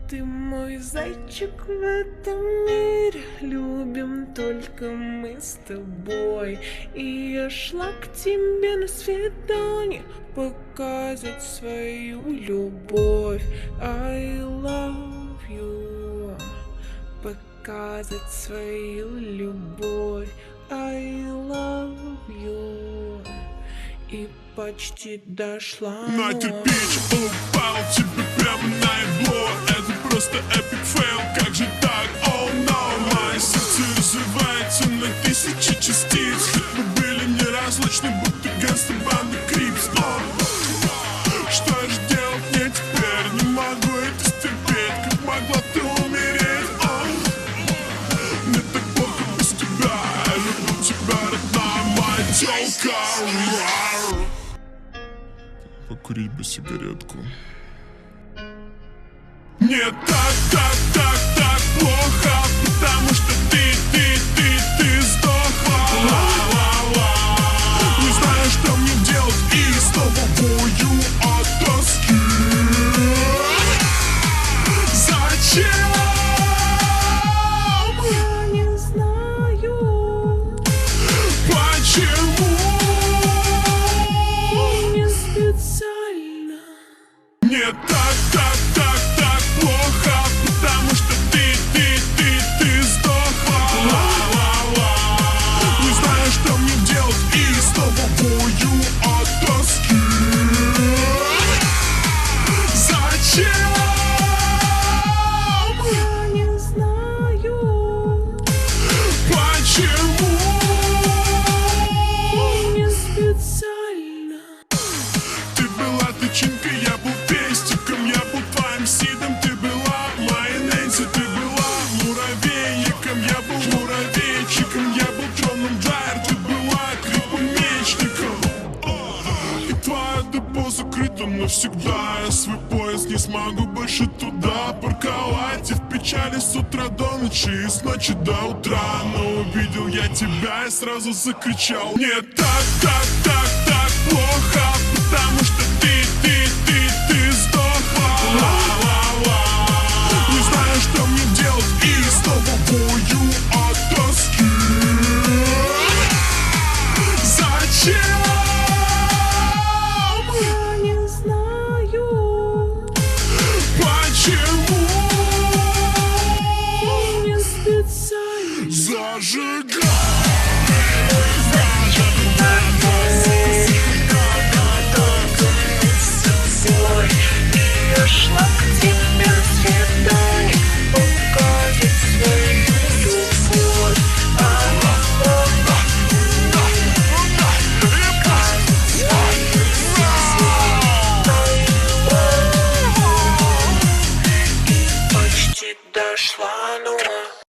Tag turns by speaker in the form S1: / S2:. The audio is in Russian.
S1: ты мой зайчик в этом мире, любим только мы с тобой. И я шла к тебе на свидание, показать свою любовь. I love you, показать свою любовь. I love you, и почти дошла.
S2: На кирпич упал тебе прямо на ебло. Это просто эпик фейл, как же так? Oh no, мое сердце разрывается на тысячи частиц. Мы были неразлучны, будто гангста банда Крипс. Что же делать мне теперь? Не могу это стерпеть. Как могла ты умереть? Мне так плохо без тебя. Я люблю тебя, родная моя тёлка. Покурить бы сигаретку. Мне так плохо, потому что ты сдохла. Не знаю, что мне делать, и снова бою от тоски. Зачем?
S1: Я не знаю,
S2: Почему?
S1: не специально.
S2: Мне так плохо, потому что ты сдохла. Не знаю, что мне делать, и снова бою от тоски. Зачем?
S1: Я не знаю,
S2: Почему?
S1: не специально.
S2: Ты была тычинкой, я был пестиком, я был твоим сидом. Ты была моей Нэнси, ты была муравейником, я был муравейчиком, я был троном Джайр, ты была крипомечником. И твое депо закрыто навсегда. Я свой поезд не смогу больше туда парковать. И в печали с утра до ночи, и с ночи до утра. Но увидел я тебя и сразу закричал. Мне так плохо, потому что ты сдохла. Не знаю, что мне делать, и снова бою от тоски. Зачем?
S1: Я не знаю,
S2: Почему?